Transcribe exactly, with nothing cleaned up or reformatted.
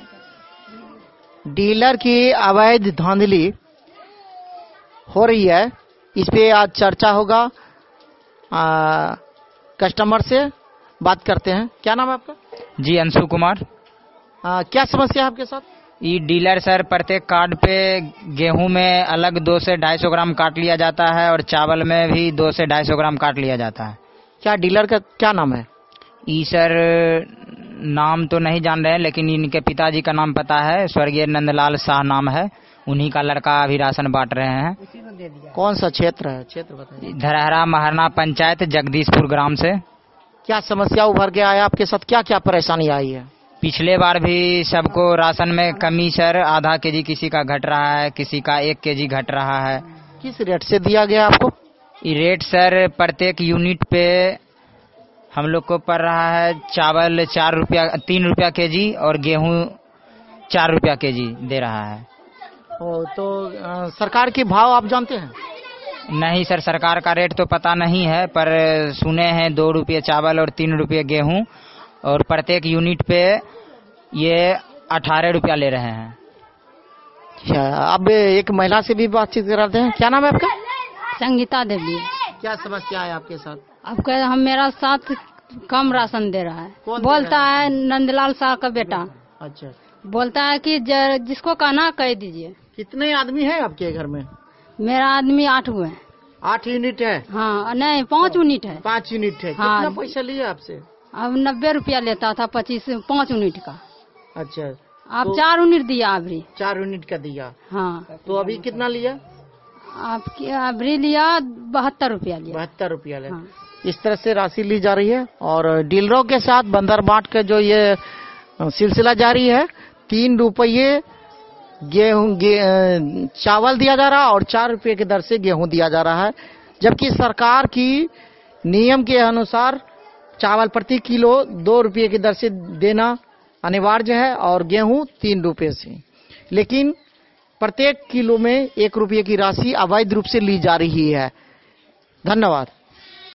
Dealer की अवैध धांधली हो रही है, इस पे आज चर्चा होगा। आ, कस्टमर से बात करते हैं। क्या नाम है आपका? जी अंशु कुमार। आ, क्या समस्या है आपके साथ? ये डीलर सर प्रत्येक कार्ड पे गेहूं में अलग दो से ढाई सौ ग्राम काट लिया जाता है और चावल में भी दो से ढाई सौ ग्राम काट लिया जाता है। क्या डीलर का क्या नाम है? ई सर नाम तो नहीं जान रहे हैं, लेकिन इनके पिताजी का नाम पता है, स्वर्गीय नंदलाल शाह नाम है। उन्हीं का लड़का अभी राशन बांट रहे हैं। कौन सा क्षेत्र है? क्षेत्र बताइए। धरहरा महरना पंचायत जगदीशपुर ग्राम से। क्या समस्या उभर के आया आपके साथ? क्या क्या परेशानी आई है? पिछले बार भी सबको राशन में कमी सर, आधा केजी किसी का घट रहा है, किसी का एक केजी घट रहा है। किस रेट से दिया गया आपको? ये रेट सर प्रत्येक यूनिट पे हम लोग को पड़ रहा है चावल चार रुपया तीन रुपया केजी और गेहूं चार रुपया केजी दे रहा है। ओ, तो आ, सरकार के भाव आप जानते हैं? नहीं सर, सरकार का रेट तो पता नहीं है, पर सुने हैं दो रुपये चावल और तीन रुपये गेहूं और प्रत्येक यूनिट पे ये अठारह रुपया ले रहे हैं। अच्छा, अब एक महिला से भी बातचीत कराते हैं। क्या नाम है आपका? संगीता देवी। क्या समस्या है आपके साथ? अब कह हम मेरा साथ कम राशन दे रहा है। कौन बोलता है नंदलाल शाह का बेटा। अच्छा, बोलता है कि ज- जिसको कहना कह दीजिए। कितने आदमी हैं आपके घर में? मेरा आदमी आठ हुए हैं। आठ यूनिट है? हाँ नहीं, पाँच यूनिट है। पाँच यूनिट है। हाँ। कितना पैसा लिया आपसे? अब नब्बे रुपया लेता था पच्चीस पाँच यूनिट का। अच्छा, आप तो चार यूनिट दिया अभी। चार यूनिट का दिया। हाँ, तो अभी कितना लिया? आपकी अभी लिया बहत्तर रुपया लिया। बहत्तर रुपया लिया। हाँ। इस तरह से राशि ली जा रही है और डीलरों के साथ बंदर बांट के जो ये सिलसिला जारी है। तीन रुपये गेहूं गे, चावल दिया जा रहा है और चार रुपये की दर से गेहूं दिया जा रहा है, जबकि सरकार की नियम के अनुसार चावल प्रति किलो दो रुपये की दर से देना अनिवार्य है और गेहूं तीन रुपये से, लेकिन प्रत्येक किलो में एक रुपये की राशि अवैध रूप से ली जा रही है। धन्यवाद।